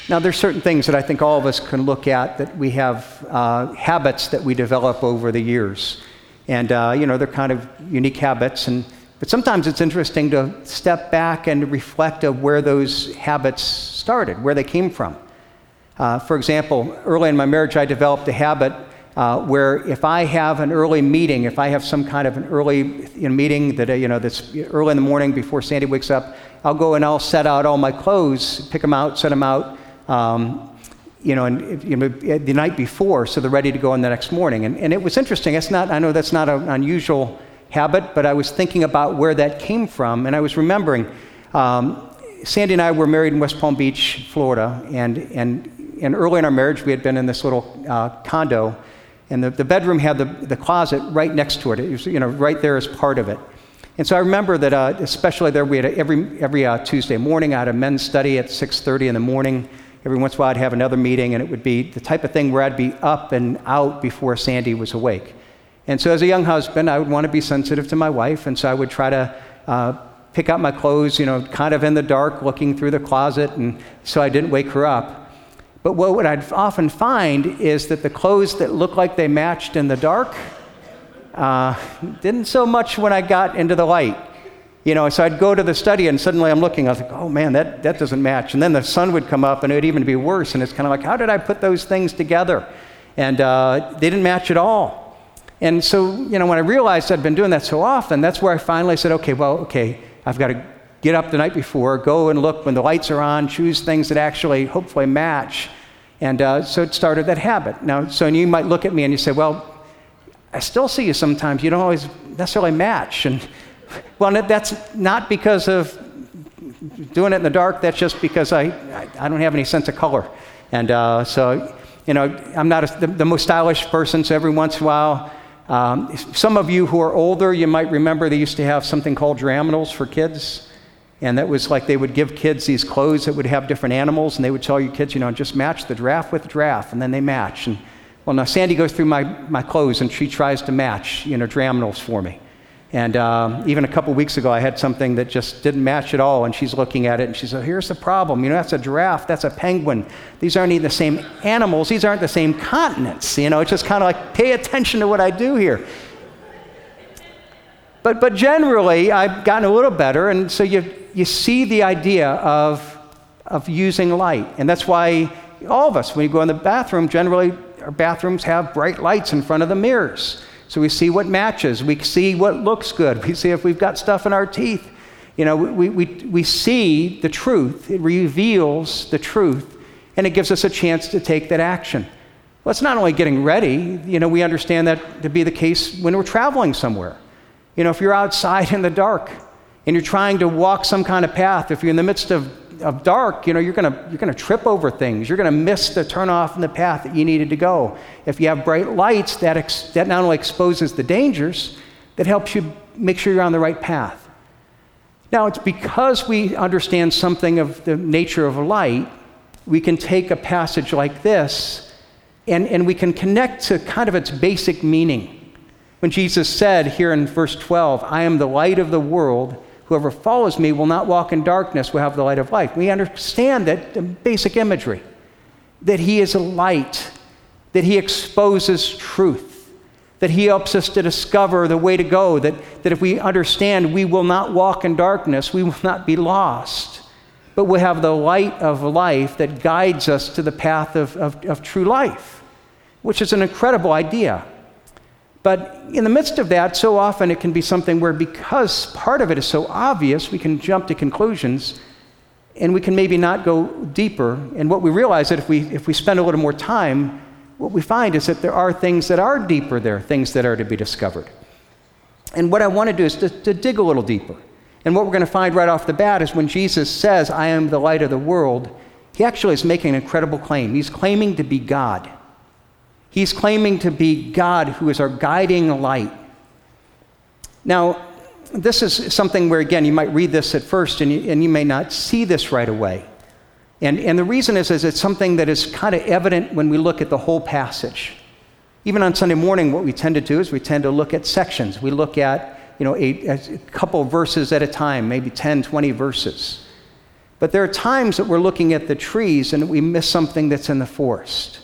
Now, there's certain things that I think all of us can look at that we have habits that we develop over the years. And, they're kind of unique habits. But sometimes it's interesting to step back and reflect on where those habits started, where they came from. For example, early in my marriage, I developed a habit where if I have an early meeting, if I have some kind of an early meeting that that's early in the morning before Sandy wakes up, I'll go and I'll set out all my clothes, pick them out, set them out, the night before, so they're ready to go on the next morning. And it was interesting. I know that's not an unusual habit, but I was thinking about where that came from, and I was remembering Sandy and I were married in West Palm Beach, Florida, and early in our marriage we had been in this little condo, and the bedroom had the closet right next to it. It was right there as part of it. And so I remember that especially there we had every Tuesday morning I had a men's study at 6:30 in the morning. Every once in a while I'd have another meeting, and it would be the type of thing where I'd be up and out before Sandy was awake. And so as a young husband, I would want to be sensitive to my wife, and so I would try to pick out my clothes, kind of in the dark, looking through the closet, and so I didn't wake her up. But what I'd often find is that the clothes that looked like they matched in the dark didn't so much when I got into the light. So I'd go to the study, and suddenly I'm looking, I was like, oh man, that doesn't match. And then the sun would come up, and it would even be worse, and it's kind of like, how did I put those things together? And they didn't match at all. And so, when I realized I'd been doing that so often, that's where I finally said, okay, I've got to get up the night before, go and look when the lights are on, choose things that actually hopefully match. And so it started that habit. Now, so you might look at me and you say, well, I still see you sometimes. You don't always necessarily match. And well, that's not because of doing it in the dark. That's just because I don't have any sense of color. And so, I'm not the most stylish person, so every once in a while, some of you who are older, you might remember they used to have something called Draminos for kids. And that was like they would give kids these clothes that would have different animals, and they would tell you kids, just match the giraffe with the giraffe, and then they match. And well, now Sandy goes through my clothes, and she tries to match, Draminos for me. And even a couple weeks ago, I had something that just didn't match at all, and she's looking at it, and she said, here's the problem. That's a giraffe, that's a penguin. These aren't even the same animals. These aren't the same continents. It's just kind of like, pay attention to what I do here. But generally, I've gotten a little better, and so you see the idea of using light. And that's why all of us, when you go in the bathroom, generally our bathrooms have bright lights in front of the mirrors. So we see what matches. We see what looks good. We see if we've got stuff in our teeth. We see the truth. It reveals the truth, and it gives us a chance to take that action. Well, it's not only getting ready. We understand that to be the case when we're traveling somewhere. If you're outside in the dark and you're trying to walk some kind of path, if you're in the midst of dark, you're gonna trip over things. You're gonna miss the turnoff in the path that you needed to go. If you have bright lights, that not only exposes the dangers, that helps you make sure you're on the right path. Now, it's because we understand something of the nature of light, we can take a passage like this and we can connect to kind of its basic meaning. When Jesus said here in verse 12, I am the light of the world. Whoever follows me will not walk in darkness, will have the light of life. We understand that the basic imagery, that he is a light, that he exposes truth, that he helps us to discover the way to go, that if we understand we will not walk in darkness, we will not be lost, but we'll have the light of life that guides us to the path of true life, which is an incredible idea. But in the midst of that, so often it can be something where because part of it is so obvious, we can jump to conclusions and we can maybe not go deeper. And what we realize that if we spend a little more time, what we find is that there are things that are deeper there, things that are to be discovered. And what I want to do is to dig a little deeper. And what we're going to find right off the bat is when Jesus says, I am the light of the world, he actually is making an incredible claim. He's claiming to be God. He's claiming to be God who is our guiding light. Now, this is something where, again, you might read this at first and you may not see this right away. And the reason is it's something that is kind of evident when we look at the whole passage. Even on Sunday morning, what we tend to do is we tend to look at sections. We look at, a couple verses at a time, maybe 10, 20 verses. But there are times that we're looking at the trees and we miss something that's in the forest.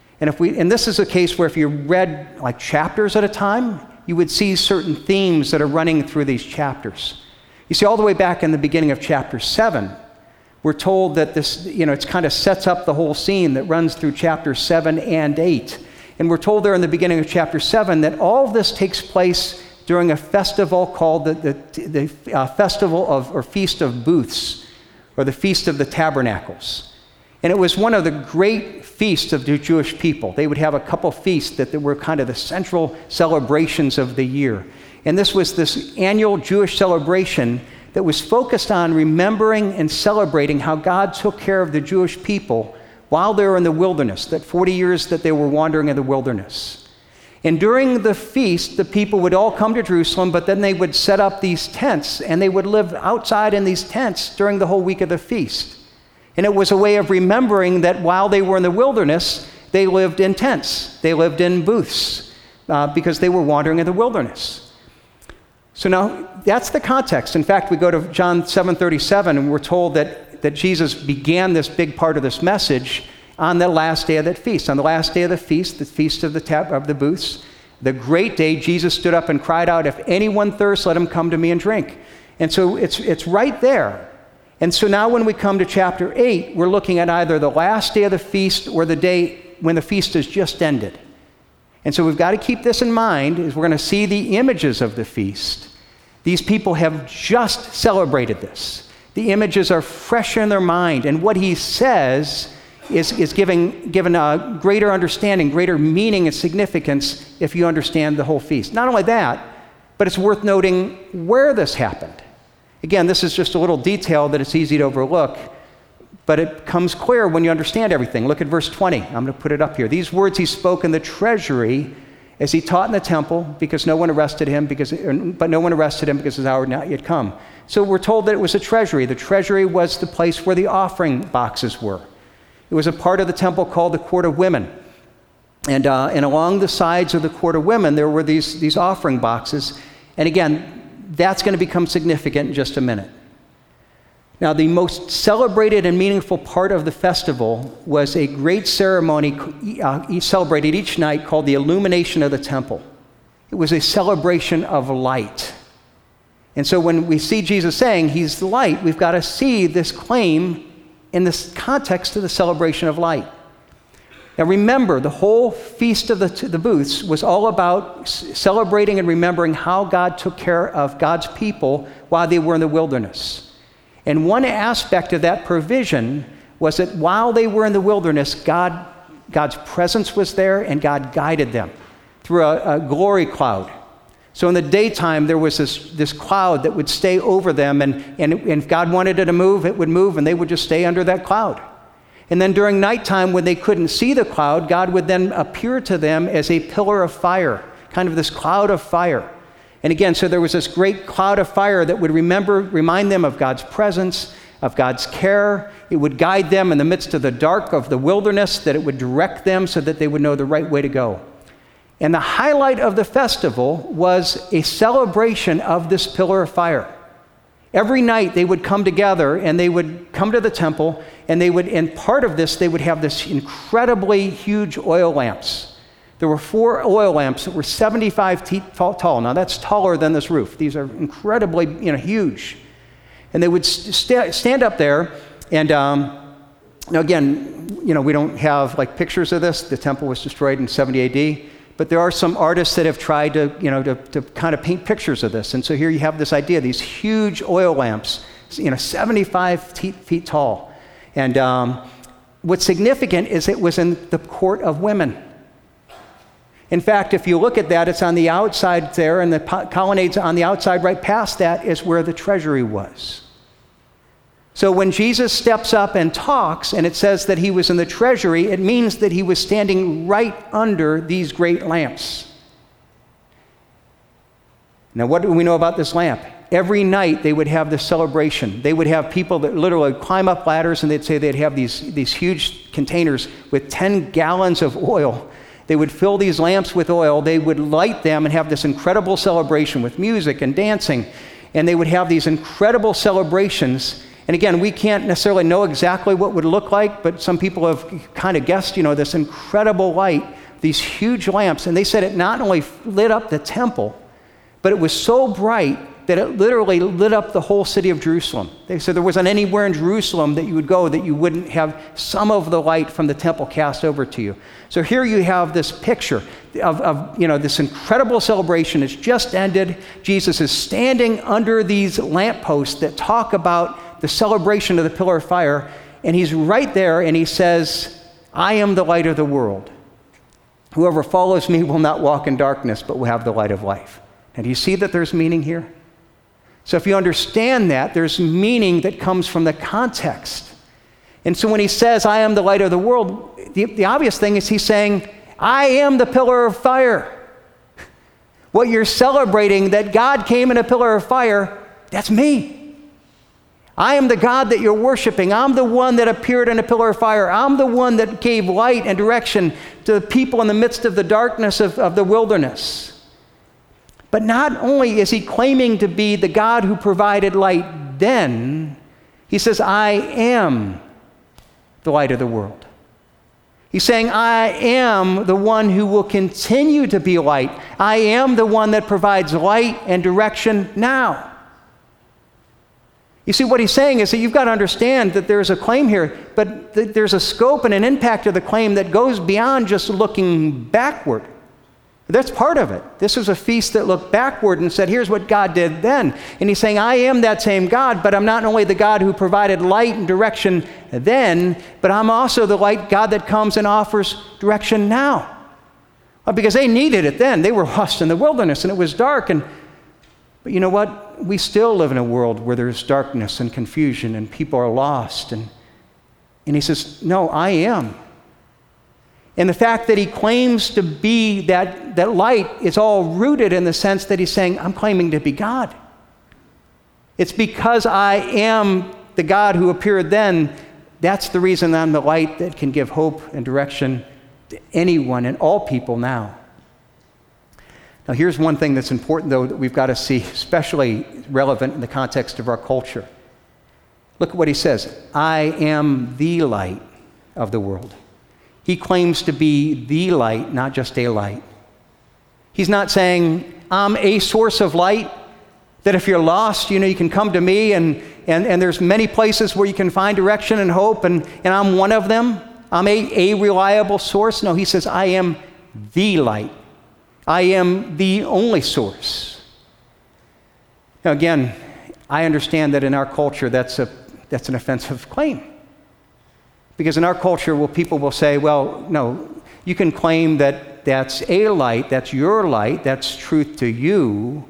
And this is a case where if you read like chapters at a time, you would see certain themes that are running through these chapters. You see, all the way back in the beginning of chapter 7, we're told that this, it kind of sets up the whole scene that runs through chapters 7 and 8. And we're told there in the beginning of chapter 7 that all of this takes place during a festival called the Festival of, or Feast of Booths, or the Feast of the Tabernacles. And it was one of the great feasts of the Jewish people. They would have a couple feasts that were kind of the central celebrations of the year. And this was this annual Jewish celebration that was focused on remembering and celebrating how God took care of the Jewish people while they were in the wilderness, that 40 years that they were wandering in the wilderness. And during the feast, the people would all come to Jerusalem, but then they would set up these tents, and they would live outside in these tents during the whole week of the feast. And it was a way of remembering that while they were in the wilderness, they lived in tents. They lived in booths because they were wandering in the wilderness. So now, that's the context. In fact, we go to John 7:37, and we're told that Jesus began this big part of this message on the last day of that feast. On the last day of the feast of the booths, the great day, Jesus stood up and cried out, "If anyone thirsts, let him come to me and drink." And so it's right there. And so now when we come to chapter 8, we're looking at either the last day of the feast or the day when the feast has just ended. And so we've got to keep this in mind as we're going to see the images of the feast. These people have just celebrated this. The images are fresh in their mind, and what he says is given a greater understanding, greater meaning and significance if you understand the whole feast. Not only that, but it's worth noting where this happened. Again, this is just a little detail that it's easy to overlook, but it comes clear when you understand everything. Look at verse 20. I'm going to put it up here. These words he spoke in the treasury as he taught in the temple, because no one arrested him, but no one arrested him because his hour had not yet come. So we're told that it was a treasury. The treasury was the place where the offering boxes were. It was a part of the temple called the Court of Women. And along the sides of the Court of Women, there were these offering boxes. And again, that's going to become significant in just a minute. Now, the most celebrated and meaningful part of the festival was a great ceremony celebrated each night called the illumination of the temple. It was a celebration of light. And so when we see Jesus saying he's the light, we've got to see this claim in this context of the celebration of light. Now remember, the whole Feast of the Booths was all about celebrating and remembering how God took care of God's people while they were in the wilderness. And one aspect of that provision was that while they were in the wilderness, God's presence was there and God guided them through a glory cloud. So in the daytime, there was this cloud that would stay over them, and if God wanted it to move, it would move, and they would just stay under that cloud. And then during nighttime, when they couldn't see the cloud, God would then appear to them as a pillar of fire, kind of this cloud of fire. And again, so there was this great cloud of fire that would remind them of God's presence, of God's care. It would guide them in the midst of the dark of the wilderness, that it would direct them so that they would know the right way to go. And the highlight of the festival was a celebration of this pillar of fire. Every night they would come together and they would come to the temple, and part of this, they would have this incredibly huge oil lamps. There were 4 oil lamps that were 75 feet tall. Now that's taller than this roof. These are incredibly huge. And they would stand up there, and now again, we don't have like pictures of this. The temple was destroyed in 70 AD. But there are some artists that have tried to kind of paint pictures of this. And so here you have this idea, these huge oil lamps, 75 feet tall. And what's significant is it was in the Court of Women. In fact, if you look at that, it's on the outside there, and the colonnades on the outside right past that is where the treasury was. So when Jesus steps up and talks, and it says that he was in the treasury, it means that he was standing right under these great lamps. Now, what do we know about this lamp? Every night they would have this celebration. They would have people that literally climb up ladders, and they'd say they'd have these huge containers with 10 gallons of oil. They would fill these lamps with oil. They would light them and have this incredible celebration with music and dancing. And they would have these incredible celebrations. And again, we can't necessarily know exactly what it would look like, but some people have kind of guessed, this incredible light, these huge lamps. And they said it not only lit up the temple, but it was so bright that it literally lit up the whole city of Jerusalem. They said there wasn't anywhere in Jerusalem that you would go that you wouldn't have some of the light from the temple cast over to you. So here you have this picture of this incredible celebration. It's just ended. Jesus is standing under these lampposts that talk about the celebration of the pillar of fire, and he's right there, and he says, I am the light of the world. Whoever follows me will not walk in darkness, but will have the light of life. And do you see that there's meaning here? So if you understand that, there's meaning that comes from the context. And so when he says, I am the light of the world, the obvious thing is he's saying, I am the pillar of fire. What you're celebrating, that God came in a pillar of fire, that's me. I am the God that you're worshiping. I'm the one that appeared in a pillar of fire. I'm the one that gave light and direction to the people in the midst of the darkness of the wilderness. But not only is he claiming to be the God who provided light then, he says, I am the light of the world. He's saying, I am the one who will continue to be light. I am the one that provides light and direction now. You see, what he's saying is that you've got to understand that there's a claim here, but there's a scope and an impact of the claim that goes beyond just looking backward. That's part of it. This was a feast that looked backward and said, here's what God did then. And he's saying, I am that same God, but I'm not only the God who provided light and direction then, but I'm also the light God that comes and offers direction now. Well, because they needed it then. They were lost in the wilderness and it was dark. But you know what? We still live in a world where there's darkness and confusion and people are lost. And he says, no, I am. And the fact that he claims to be that light is all rooted in the sense that he's saying, I'm claiming to be God. It's because I am the God who appeared then. That's the reason I'm the light that can give hope and direction to anyone and all people now. Now, here's one thing that's important, though, that we've got to see, especially relevant in the context of our culture. Look at what he says. I am the light of the world. He claims to be the light, not just a light. He's not saying, I'm a source of light, that if you're lost, you can come to me, and there's many places where you can find direction and hope, and I'm one of them. I'm a reliable source. No, he says, I am the light. I am the only source. Now, again, I understand that in our culture, that's an offensive claim. Because in our culture, people will say, well, no, you can claim that that's a light, that's your light, that's truth to you,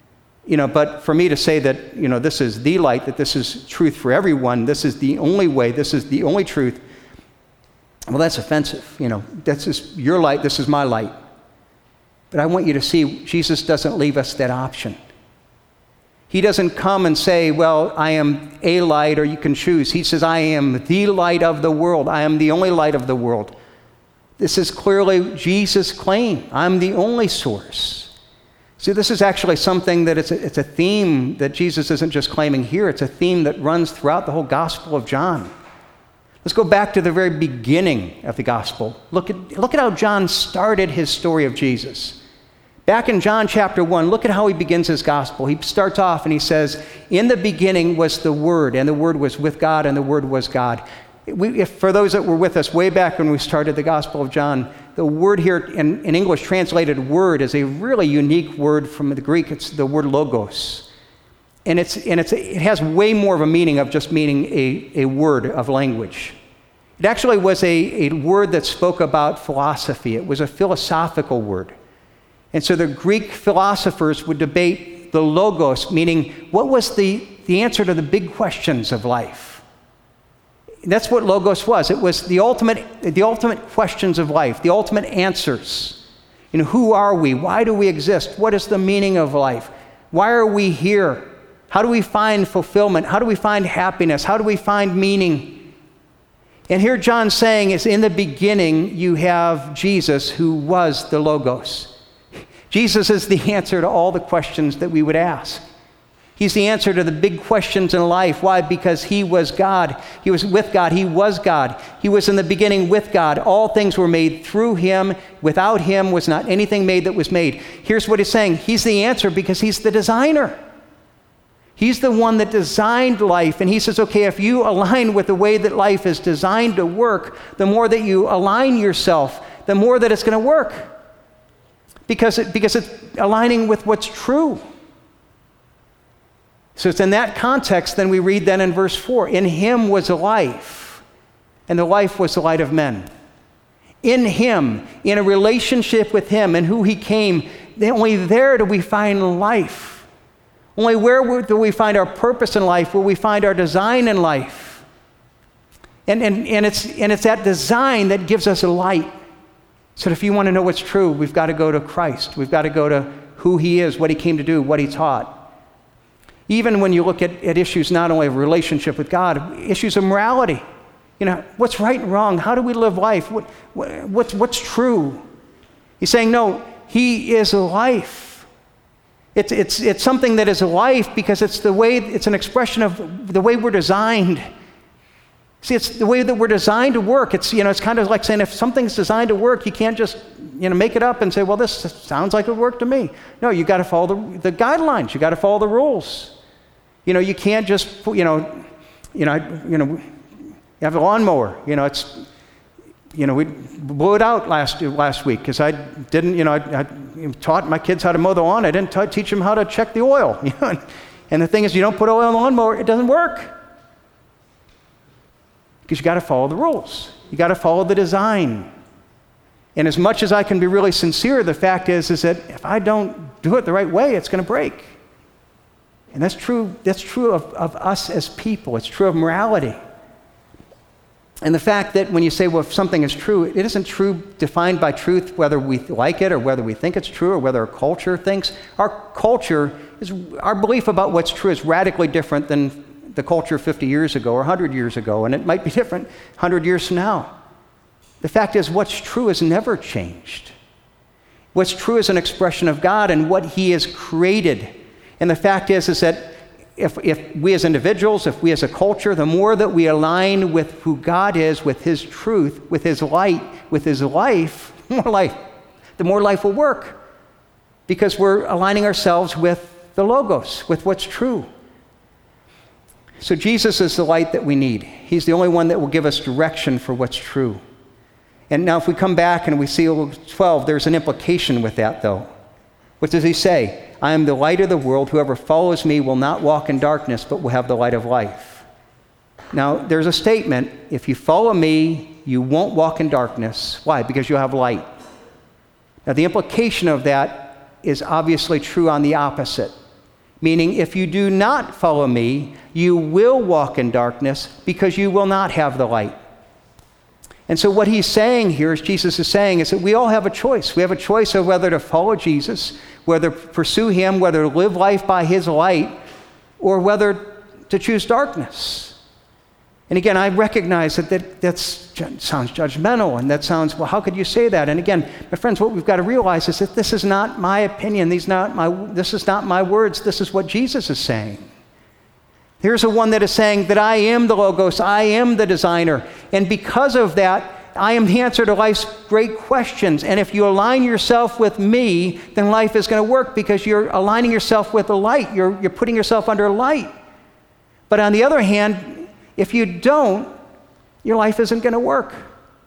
but for me to say that, this is the light, that this is truth for everyone, this is the only way, this is the only truth, well, that's offensive. That's just your light, this is my light. But I want you to see, Jesus doesn't leave us that option. He doesn't come and say, well, I am a light, or you can choose. He says, I am the light of the world. I am the only light of the world. This is clearly Jesus' claim. I'm the only source. See, this is actually something that it's a theme that Jesus isn't just claiming here. It's a theme that runs throughout the whole Gospel of John. Let's go back to the very beginning of the Gospel. Look at how John started his story of Jesus. Back in John chapter 1, look at how he begins his gospel. He starts off and he says, in the beginning was the Word, and the Word was with God, and the Word was God. For those that were with us way back when we started the Gospel of John, the word here in English translated word is a really unique word from the Greek. It's the word logos. And it has way more of a meaning of just meaning a word of language. It actually was a word that spoke about philosophy. It was a philosophical word. And so the Greek philosophers would debate the logos, meaning what was the answer to the big questions of life. That's what logos was. It was the ultimate questions of life, the ultimate answers. Who are we? Why do we exist? What is the meaning of life? Why are we here? How do we find fulfillment? How do we find happiness? How do we find meaning? And here John's saying is in the beginning you have Jesus, who was the logos. Jesus is the answer to all the questions that we would ask. He's the answer to the big questions in life. Why? Because he was God. He was with God. He was God. He was in the beginning with God. All things were made through him. Without him was not anything made that was made. Here's what he's saying. He's the answer because he's the designer. He's the one that designed life. And he says, okay, if you align with the way that life is designed to work, the more that you align yourself, the more that it's going to work. Because it's aligning with what's true. So it's in that context, then we read then in verse 4, in him was life, and the life was the light of men. In him, in a relationship with him and who he came, only there do we find life. Only where do we find our purpose in life, where we find our design in life. And it's that design that gives us a light. So if you want to know what's true, we've got to go to Christ. We've got to go to who he is, what he came to do, what he taught. Even when you look at issues not only of relationship with God, issues of morality. You know, what's right and wrong? How do we live life? What's true? He's saying, no, he is a life. It's something that is a life because it's an expression of the way we're designed. See, it's the way that we're designed to work. It's kind of like saying if something's designed to work, you can't just, make it up and say, well, this sounds like it would work to me. No, you got to follow the guidelines. You got to follow the rules. You can't just, you have a lawnmower. We blew it out last week because I didn't, I taught my kids how to mow the lawn. I didn't teach them how to check the oil. And the thing is, you don't put oil in the lawnmower, it doesn't work. Because you got to follow the rules. You got to follow the design. And as much as I can be really sincere, the fact is that if I don't do it the right way, it's going to break. And that's true of us as people. It's true of morality. And the fact that when you say, well, if something is true, it isn't true defined by truth, whether we like it or whether we think it's true or whether our culture thinks. Our belief about what's true is radically different than the culture 50 years ago or 100 years ago, and it might be different 100 years from now. The fact is, what's true has never changed. What's true is an expression of God and what he has created. And the fact is that if we as individuals, if we as a culture, the more that we align with who God is, with his truth, with his light, with his life, the more life will work. Because we're aligning ourselves with the Logos, with what's true. So Jesus is the light that we need. He's the only one that will give us direction for what's true. And now if we come back and we see 12, there's an implication with that though. What does he say? I am the light of the world. Whoever follows me will not walk in darkness, but will have the light of life. Now, there's a statement, if you follow me, you won't walk in darkness. Why? Because you'll have light. Now, the implication of that is obviously true on the opposite. Meaning, if you do not follow me, you will walk in darkness because you will not have the light. And so what he's saying here, as Jesus is saying, is that we all have a choice. We have a choice of whether to follow Jesus, whether to pursue him, whether to live life by his light, or whether to choose darkness. And again, I recognize that sounds judgmental, and that sounds, well, how could you say that? And again, my friends, what we've got to realize is that this is not my opinion. This is not my words. This is what Jesus is saying. Here's a one that is saying that I am the Logos, I am the designer. And because of that, I am the answer to life's great questions. And if you align yourself with me, then life is going to work because you're aligning yourself with the light. You're putting yourself under light. But on the other hand, if you don't, your life isn't going to work.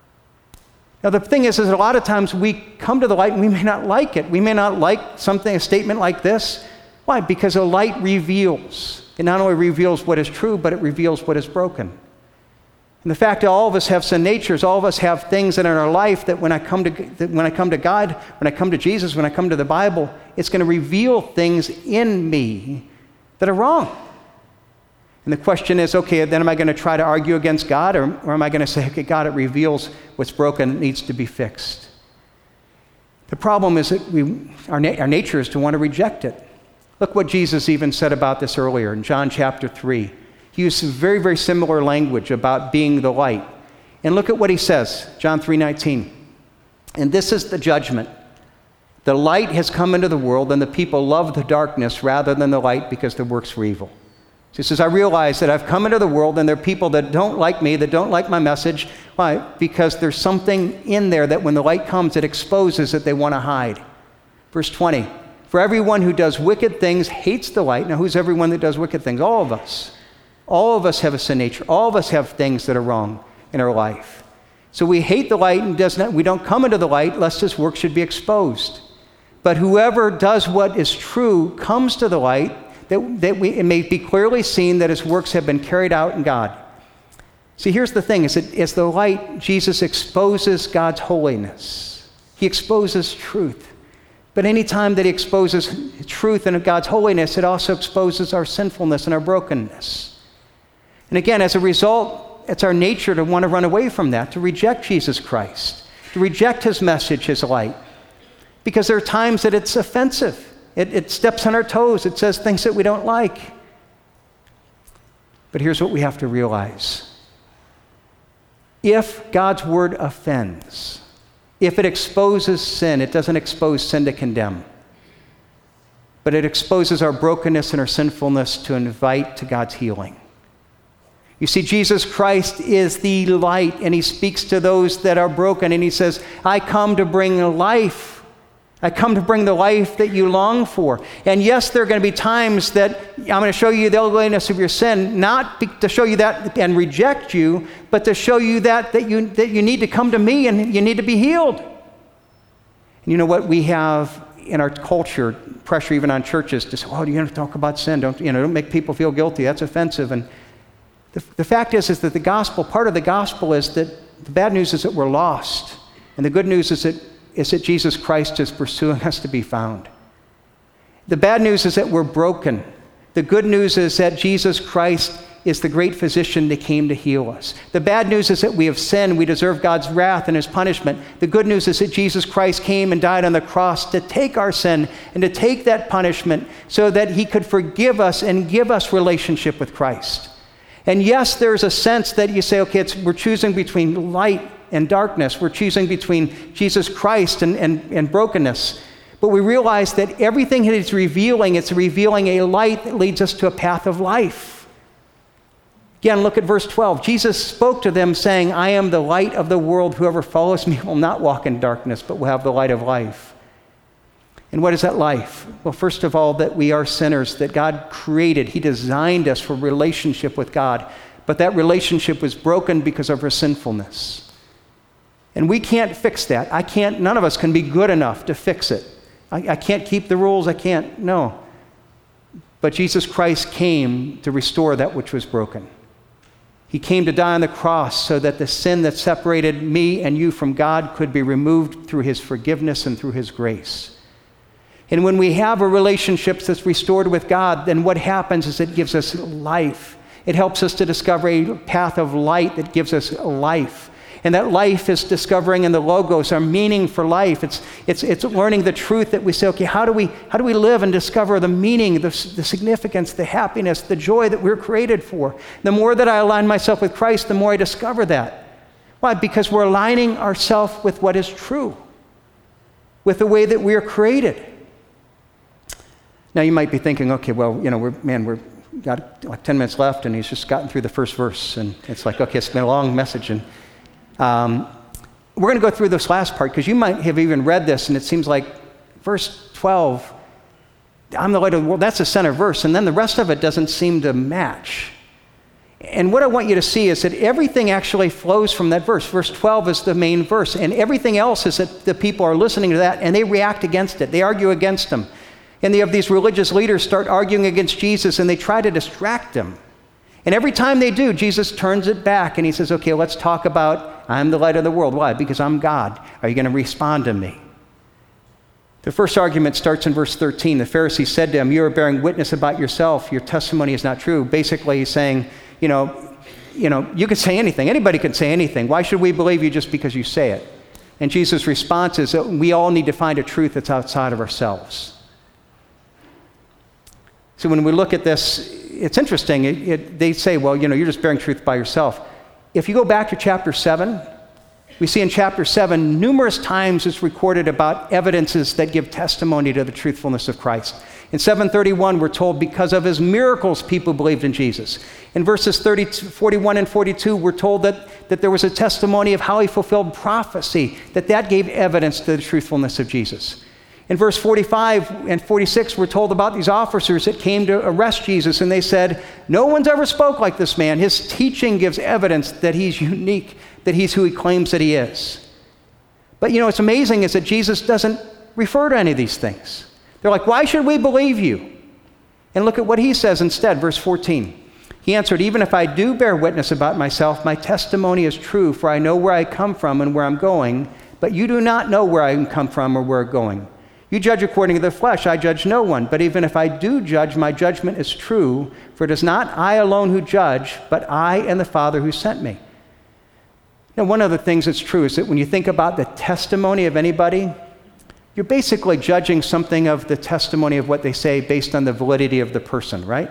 Now, the thing is a lot of times we come to the light and we may not like it. We may not like a statement like this. Why? Because a light reveals. It not only reveals what is true, but it reveals what is broken. And the fact that all of us have sin natures, all of us have things that in our life that when I come to God, when I come to Jesus, when I come to the Bible, it's going to reveal things in me that are wrong. And the question is, okay, then am I going to try to argue against God, or am I going to say, okay, God, it reveals what's broken, it needs to be fixed? The problem is that our nature is to want to reject it. Look what Jesus even said about this earlier in John chapter 3. He used some very, very similar language about being the light. And look at what he says, John 3:19. And this is the judgment, The light has come into the world, and the people love the darkness rather than the light because their works were evil. He says, I realize that I've come into the world, and there are people that don't like me, that don't like my message. Why? Because there's something in there that when the light comes, it exposes that they want to hide. Verse 20, for everyone who does wicked things hates the light. Now, who's everyone that does wicked things? All of us. All of us have a sin nature. All of us have things that are wrong in our life. So we hate the light and we don't come into the light lest his work should be exposed. But whoever does what is true comes to the light, it may be clearly seen that his works have been carried out in God. See, here's the thing, is that as the light, Jesus exposes God's holiness. He exposes truth. But any time that he exposes truth and God's holiness, it also exposes our sinfulness and our brokenness. And again, as a result, it's our nature to want to run away from that, to reject Jesus Christ, to reject his message, his light. Because there are times that it's offensive. It steps on our toes. It says things that we don't like. But here's what we have to realize. If God's word offends, if it exposes sin, it doesn't expose sin to condemn. But it exposes our brokenness and our sinfulness to invite to God's healing. You see, Jesus Christ is the light, and he speaks to those that are broken, and he says, I come to bring life. I come to bring the life that you long for. And yes, there are going to be times that I'm going to show you the ugliness of your sin, not to show you that and reject you, but to show you that you need to come to me and you need to be healed. And you know what? We have in our culture pressure even on churches to say, oh, you don't talk about sin. Don't make people feel guilty. That's offensive. And the fact is that the gospel, part of the gospel is that the bad news is that we're lost. And the good news is that Jesus Christ is pursuing us to be found. The bad news is that we're broken. The good news is that Jesus Christ is the great physician that came to heal us. The bad news is that we have sinned. We deserve God's wrath and his punishment. The good news is that Jesus Christ came and died on the cross to take our sin and to take that punishment so that he could forgive us and give us relationship with Christ. And yes, there's a sense that you say, okay, we're choosing between light and darkness. We're choosing between Jesus Christ and brokenness. But we realize that everything that it's revealing a light that leads us to a path of life. Again, look at verse 12. Jesus spoke to them saying, I am the light of the world. Whoever follows me will not walk in darkness, but will have the light of life. And what is that life? Well, first of all, that we are sinners, that God created. He designed us for relationship with God. But that relationship was broken because of our sinfulness. And we can't fix that. None of us can be good enough to fix it. I can't keep the rules. No. But Jesus Christ came to restore that which was broken. He came to die on the cross so that the sin that separated me and you from God could be removed through his forgiveness and through his grace. And when we have a relationship that's restored with God, then what happens is it gives us life. It helps us to discover a path of light that gives us life. And that life is discovering in the Logos our meaning for life. It's learning the truth that we say, okay, how do we live and discover the meaning, the significance, the happiness, the joy that we're created for? The more that I align myself with Christ, the more I discover that. Why? Because we're aligning ourselves with what is true, with the way that we are created. Now you might be thinking, okay, well, we've got like 10 minutes left, and he's just gotten through the first verse, and it's like, okay, it's been a long message, and we're going to go through this last part because you might have even read this and it seems like verse 12, I'm the light of the world, that's the center verse, and then the rest of it doesn't seem to match. And what I want you to see is that everything actually flows from that verse. Verse 12 is the main verse, and everything else is that the people are listening to that and they react against it. They argue against him. And they have these religious leaders start arguing against Jesus and they try to distract him. And every time they do, Jesus turns it back and he says, okay, let's talk about, I'm the light of the world. Why? Because I'm God. Are you going to respond to me? The first argument starts in verse 13. The Pharisees said to him, you are bearing witness about yourself. Your testimony is not true. Basically, he's saying, you can say anything. Anybody can say anything. Why should we believe you just because you say it? And Jesus' response is that we all need to find a truth that's outside of ourselves. So when we look at this, it's interesting. They say, well, you're just bearing truth by yourself. If you go back to chapter 7, We see in chapter 7, numerous times it's recorded about evidences that give testimony to the truthfulness of Christ. In 7:31, we're told because of his miracles, people believed in Jesus. In verses 41 and 42, we're told that there was a testimony of how he fulfilled prophecy, that gave evidence to the truthfulness of Jesus. In verse 45 and 46, we're told about these officers that came to arrest Jesus, and they said, no one's ever spoke like this man. His teaching gives evidence that he's unique, that he's who he claims that he is. But what's amazing is that Jesus doesn't refer to any of these things. They're like, why should we believe you? And look at what he says instead, verse 14. He answered, even if I do bear witness about myself, my testimony is true, for I know where I come from and where I'm going, but you do not know where I come from or where I'm going. You judge according to the flesh, I judge no one. But even if I do judge, my judgment is true, for it is not I alone who judge, but I and the Father who sent me. Now, one of the things that's true is that when you think about the testimony of anybody, you're basically judging something of the testimony of what they say based on the validity of the person, right?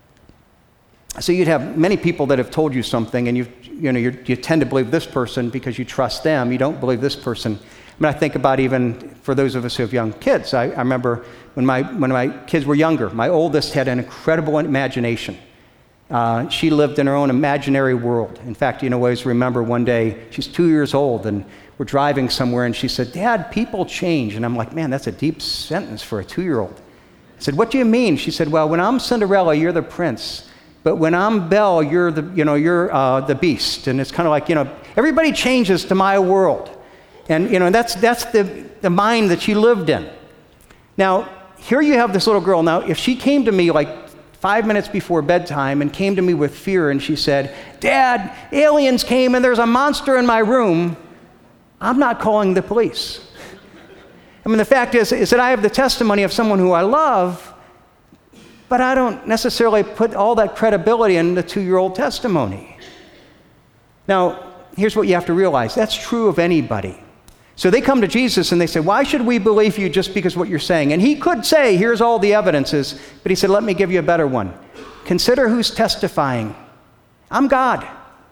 So you'd have many people that have told you something, and you tend to believe this person because you trust them. You don't believe this person. I think about even for those of us who have young kids. I remember when my kids were younger, my oldest had an incredible imagination. She lived in her own imaginary world. In fact, I always remember one day, she's 2 years old, and we're driving somewhere, and she said, Dad, people change. And I'm like, man, that's a deep sentence for a 2-year-old. I said, what do you mean? She said, well, when I'm Cinderella, you're the prince. But when I'm Belle, you're the beast. And it's kind of like, everybody changes to my world. And that's the mind that she lived in. Now, here you have this little girl. Now, if she came to me like 5 minutes before bedtime and came to me with fear and she said, Dad, aliens came and there's a monster in my room, I'm not calling the police. The fact is that I have the testimony of someone who I love, but I don't necessarily put all that credibility in the 2-year-old testimony. Now, here's what you have to realize. That's true of anybody. So they come to Jesus and they say, why should we believe you just because of what you're saying? And he could say, here's all the evidences, but he said, let me give you a better one. Consider who's testifying. I'm God.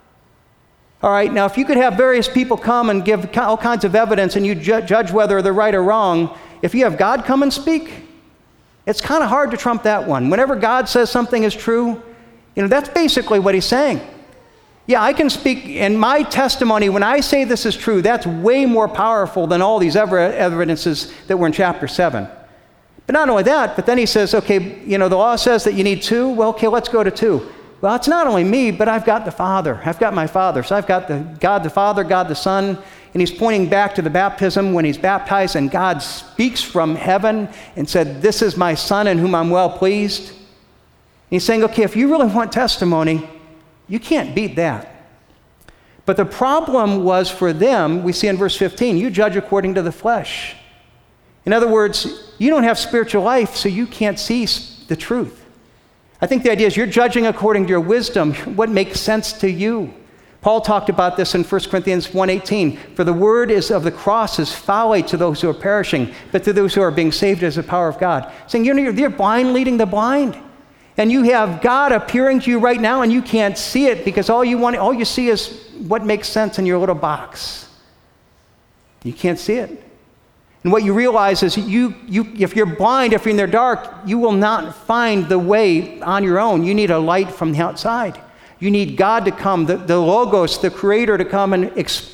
All right, now if you could have various people come and give all kinds of evidence and you judge whether they're right or wrong, if you have God come and speak, it's kind of hard to trump that one. Whenever God says something is true, that's basically what he's saying. Yeah, I can speak, and my testimony, when I say this is true, that's way more powerful than all these evidences that were in chapter 7. But not only that, but then he says, okay, the law says that you need 2. Well, okay, let's go to 2. Well, it's not only me, but I've got the Father. I've got my Father. So I've got God the Father, God the Son, and he's pointing back to the baptism when he's baptized, and God speaks from heaven and said, this is my Son in whom I'm well pleased. And he's saying, okay, if you really want testimony, you can't beat that. But the problem was for them, we see in verse 15, you judge according to the flesh. In other words, you don't have spiritual life, so you can't see the truth. I think the idea is you're judging according to your wisdom, what makes sense to you. Paul talked about this in 1 Corinthians 1:18. For the word of the cross is folly to those who are perishing, but to those who are being saved is the power of God. Saying you're blind leading the blind. And you have God appearing to you right now, and you can't see it because all you see is what makes sense in your little box. You can't see it. And what you realize is if you're blind, if you're in the dark, you will not find the way on your own. You need a light from the outside. You need God to come, the Logos, the Creator, to come and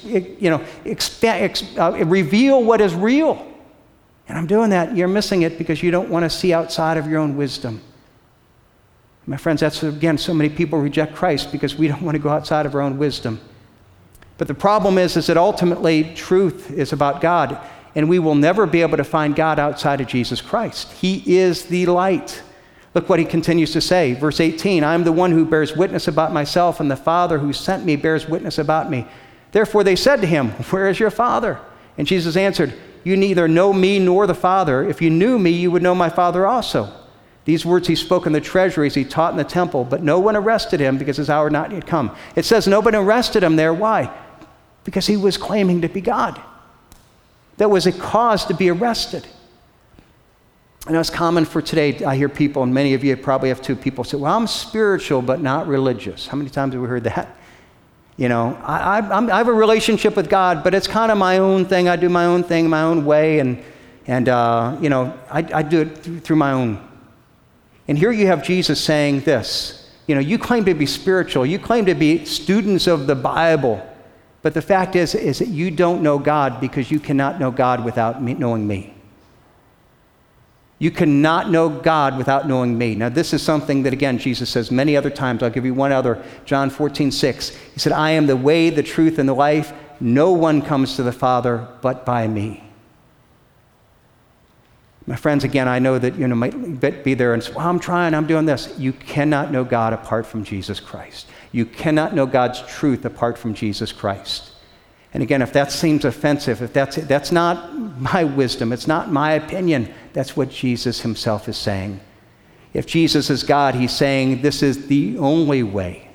reveal what is real. And I'm doing that. You're missing it because you don't want to see outside of your own wisdom. My friends, that's, again, so many people reject Christ because we don't want to go outside of our own wisdom. But the problem is that ultimately truth is about God, and we will never be able to find God outside of Jesus Christ. He is the light. Look what he continues to say. Verse 18, I am the one who bears witness about myself, and the Father who sent me bears witness about me. Therefore they said to him, where is your Father? And Jesus answered, you neither know me nor the Father. If you knew me, you would know my Father also. These words he spoke in the treasuries, he taught in the temple, but no one arrested him because his hour had not yet come. It says nobody arrested him there. Why? Because he was claiming to be God. That was a cause to be arrested. And it's common for today, I hear people, and many of you probably have too, people say, well, I'm spiritual but not religious. How many times have we heard that? I have a relationship with God, but it's kind of my own thing. I do my own thing, my own way, and I do it through my own. And here you have Jesus saying this. You claim to be spiritual. You claim to be students of the Bible. But the fact is that you don't know God because you cannot know God without knowing me. You cannot know God without knowing me. Now, this is something that, again, Jesus says many other times. I'll give you one other. John 14:6. He said, I am the way, the truth, and the life. No one comes to the Father but by me. My friends, again, I know that you might be there and say, well, I'm trying, I'm doing this. You cannot know God apart from Jesus Christ. You cannot know God's truth apart from Jesus Christ. And again, if that seems offensive, if that's not my wisdom, it's not my opinion, that's what Jesus himself is saying. If Jesus is God, he's saying this is the only way.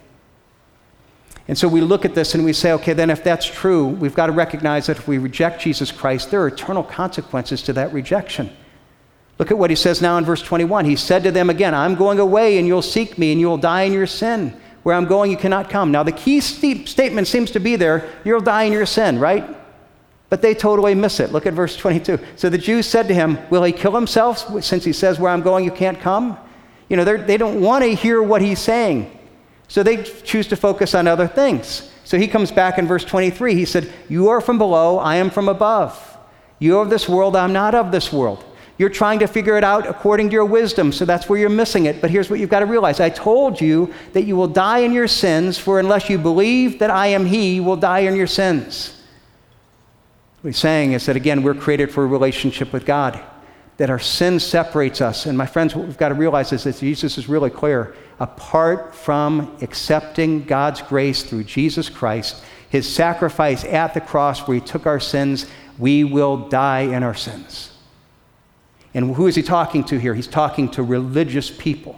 And so we look at this and we say, okay, then if that's true, we've got to recognize that if we reject Jesus Christ, there are eternal consequences to that rejection. Look at what he says now in verse 21. He said to them again, I'm going away and you'll seek me and you'll die in your sin. Where I'm going, you cannot come. Now, the key statement seems to be there, you'll die in your sin, right? But they totally miss it. Look at verse 22. So the Jews said to him, will he kill himself since he says, where I'm going, you can't come? They don't want to hear what he's saying. So they choose to focus on other things. So he comes back in verse 23. He said, you are from below, I am from above. You are of this world, I'm not of this world. You're trying to figure it out according to your wisdom, so that's where you're missing it. But here's what you've got to realize. I told you that you will die in your sins, for unless you believe that I am he, you will die in your sins. What he's saying is that, again, we're created for a relationship with God, that our sin separates us. And my friends, what we've got to realize is that Jesus is really clear. Apart from accepting God's grace through Jesus Christ, his sacrifice at the cross where he took our sins, we will die in our sins. And who is he talking to here? He's talking to religious people.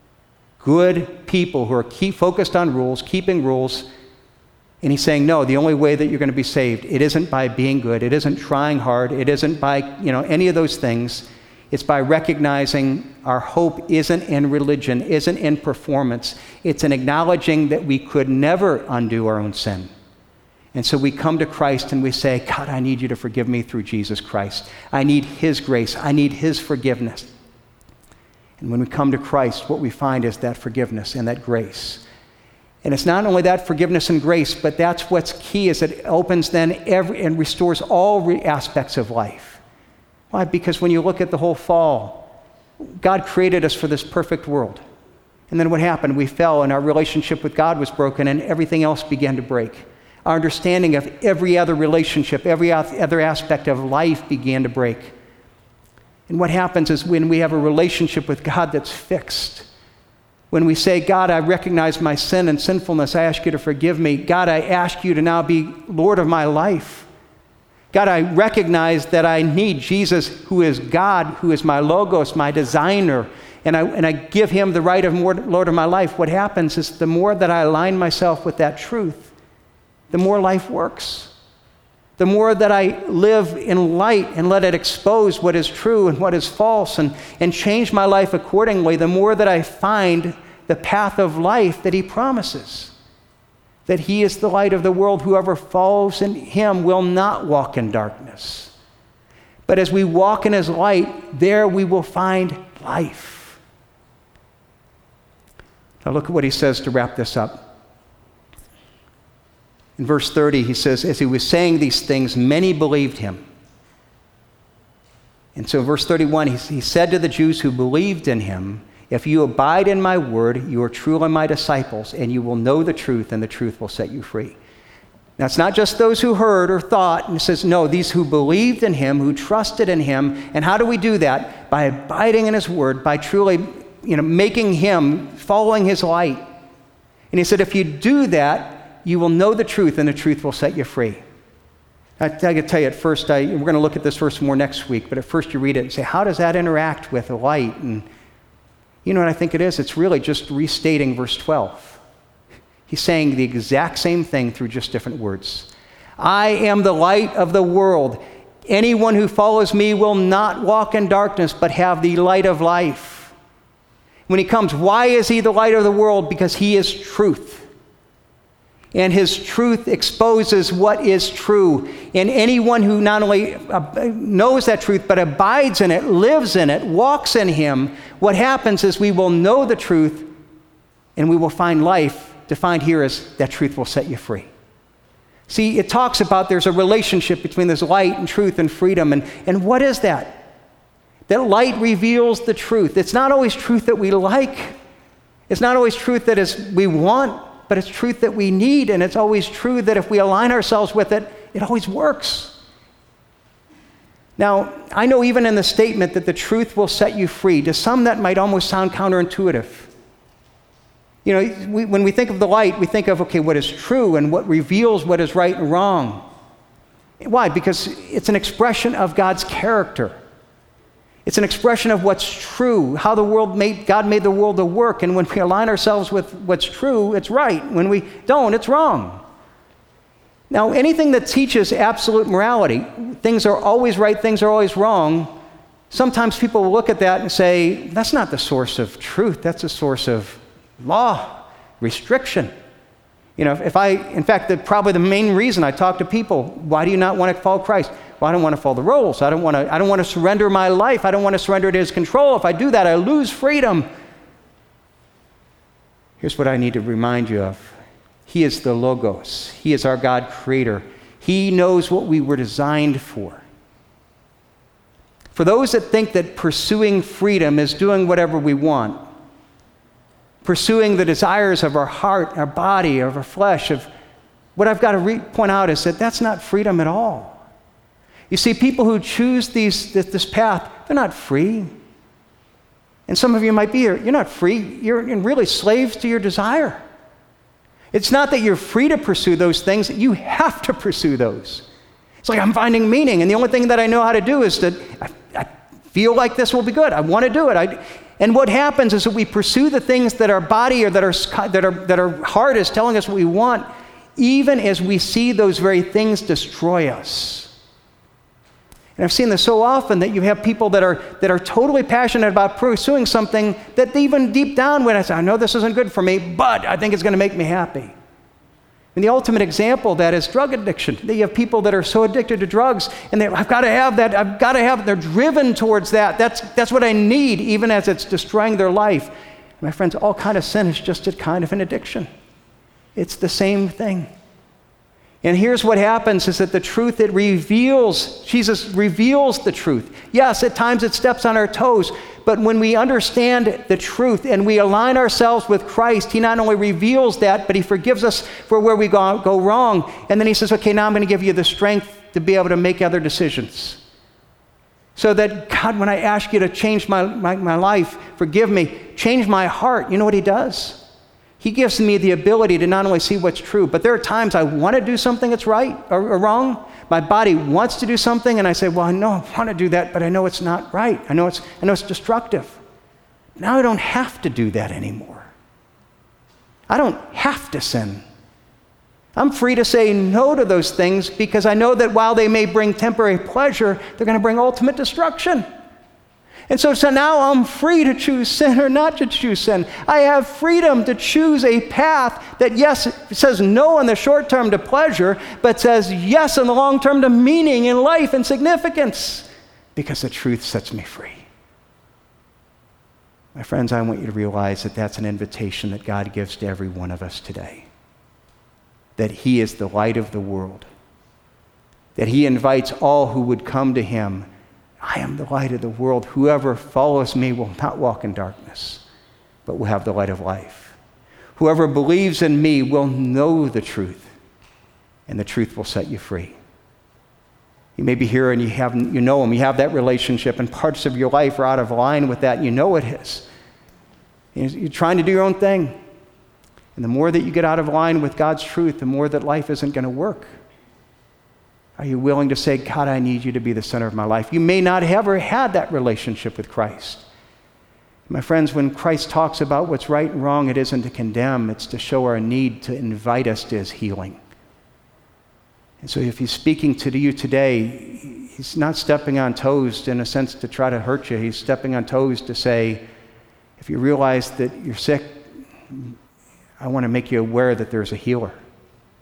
Good people who are focused on rules, keeping rules. And he's saying, no, the only way that you're going to be saved, it isn't by being good. It isn't trying hard. It isn't by, any of those things. It's by recognizing our hope isn't in religion, isn't in performance. It's in acknowledging that we could never undo our own sin. And so we come to Christ and we say, God, I need you to forgive me through Jesus Christ. I need his grace. I need his forgiveness. And when we come to Christ, what we find is that forgiveness and that grace. And it's not only that forgiveness and grace, but that's what's key, is it opens then and restores all aspects of life. Why? Because when you look at the whole fall, God created us for this perfect world. And then what happened? We fell and our relationship with God was broken and everything else began to break. Our understanding of every other relationship, every other aspect of life began to break. And what happens is when we have a relationship with God that's fixed, when we say, God, I recognize my sin and sinfulness, I ask you to forgive me. God, I ask you to now be Lord of my life. God, I recognize that I need Jesus, who is God, who is my logos, my designer, and I give him the right of Lord of my life. What happens is the more that I align myself with that truth, the more life works. The more that I live in light and let it expose what is true and what is false and change my life accordingly, the more that I find the path of life that he promises. That he is the light of the world. Whoever follows in him will not walk in darkness. But as we walk in his light, there we will find life. Now look at what he says to wrap this up. In verse 30, he says, as he was saying these things, many believed him. And so in verse 31, he said to the Jews who believed in him, if you abide in my word, you are truly my disciples, and you will know the truth, and the truth will set you free. Now, it's not just those who heard or thought. And it says, no, these who believed in him, who trusted in him. And how do we do that? By abiding in his word, by truly, making him, following his light. And he said, if you do that, you will know the truth, and the truth will set you free. I can tell you at first, we're going to look at this verse more next week, but at first you read it and say, how does that interact with the light? And you know what I think it is? It's really just restating verse 12. He's saying the exact same thing through just different words. I am the light of the world. Anyone who follows me will not walk in darkness, but have the light of life. When he comes, why is he the light of the world? Because he is truth. And his truth exposes what is true. And anyone who not only knows that truth, but abides in it, lives in it, walks in him, what happens is we will know the truth and we will find life, defined here as that truth will set you free. See, it talks about there's a relationship between this light and truth and freedom. And what is that? That light reveals the truth. It's not always truth that we like. It's not always truth that is we want, but it's truth that we need. And it's always true that if we align ourselves with it, it always works. Now, I know even in the statement that the truth will set you free, to some that might almost sound counterintuitive. You know, when we think of the light, we think of, okay, what is true and what reveals what is right and wrong. Why? Because it's an expression of God's character. It's an expression of what's true, how God made the world to work. And when we align ourselves with what's true, it's right. When we don't, it's wrong. Now, anything that teaches absolute morality, things are always right, things are always wrong, sometimes people will look at that and say, that's not the source of truth, that's the source of law, restriction. You know, in fact, probably the main reason I talk to people, why do you not want to follow Christ? Well, I don't want to follow the rules. I don't want to surrender my life. I don't want to surrender to his control. If I do that, I lose freedom. Here's what I need to remind you of. He is the Logos. He is our God creator. He knows what we were designed for. For those that think that pursuing freedom is doing whatever we want, pursuing the desires of our heart, our body, of our flesh, of what I've got to point out is that that's not freedom at all. You see, people who choose this path, they're not free. And some of you might be here, you're not free. You're really slaves to your desire. It's not that you're free to pursue those things, you have to pursue those. It's like I'm finding meaning, and the only thing that I know how to do is that I feel like this will be good. I want to do it. And what happens is that we pursue the things that our body or that our heart is telling us what we want, even as we see those very things destroy us. And I've seen this so often that you have people that are totally passionate about pursuing something that even deep down when I say, I know this isn't good for me, but I think it's going to make me happy. And the ultimate example of that is drug addiction. You have people that are so addicted to drugs, and I've got to have that, they're driven towards that. That's what I need, even as it's destroying their life. My friends, all kind of sin is just a kind of an addiction. It's the same thing. And here's what happens is that the truth, Jesus reveals the truth. Yes, at times it steps on our toes, but when we understand the truth and we align ourselves with Christ, he not only reveals that, but he forgives us for where we go wrong. And then he says, okay, now I'm going to give you the strength to be able to make other decisions. So that, God, when I ask you to change my life, forgive me, change my heart, you know what he does? He gives me the ability to not only see what's true, but there are times I want to do something that's right or wrong. My body wants to do something, and I say, well, I know I want to do that, but I know it's not right. I know it's destructive. Now I don't have to do that anymore. I don't have to sin. I'm free to say no to those things because I know that while they may bring temporary pleasure, they're going to bring ultimate destruction. And so now I'm free to choose sin or not to choose sin. I have freedom to choose a path that, yes, says no in the short term to pleasure, but says yes in the long term to meaning in life and significance, because the truth sets me free. My friends, I want you to realize that that's an invitation that God gives to every one of us today, that he is the light of the world, that he invites all who would come to him. I am the light of the world. Whoever follows me will not walk in darkness, but will have the light of life. Whoever believes in me will know the truth, and the truth will set you free. You may be here and you know him, you have that relationship, and parts of your life are out of line with that, and you know it is. You're trying to do your own thing. And the more that you get out of line with God's truth, the more that life isn't going to work. Are you willing to say, God, I need you to be the center of my life? You may not have ever had that relationship with Christ. My friends, when Christ talks about what's right and wrong, it isn't to condemn, it's to show our need to invite us to his healing. And so if he's speaking to you today, he's not stepping on toes in a sense to try to hurt you. He's stepping on toes to say, if you realize that you're sick, I want to make you aware that there's a healer.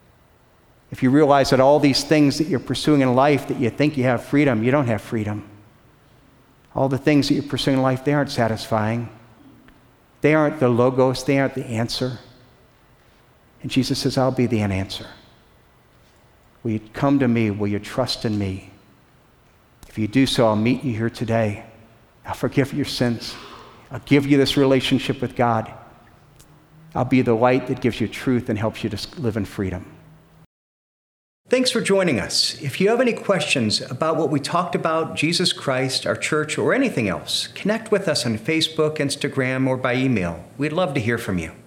If you realize that all these things that you're pursuing in life that you think you have freedom, you don't have freedom. All the things that you're pursuing in life, they aren't satisfying. They aren't the logos, they aren't the answer. And Jesus says, I'll be the answer. Will you come to me? Will you trust in me? If you do so, I'll meet you here today. I'll forgive your sins. I'll give you this relationship with God. I'll be the light that gives you truth and helps you to live in freedom. Thanks for joining us. If you have any questions about what we talked about, Jesus Christ, our church, or anything else, connect with us on Facebook, Instagram, or by email. We'd love to hear from you.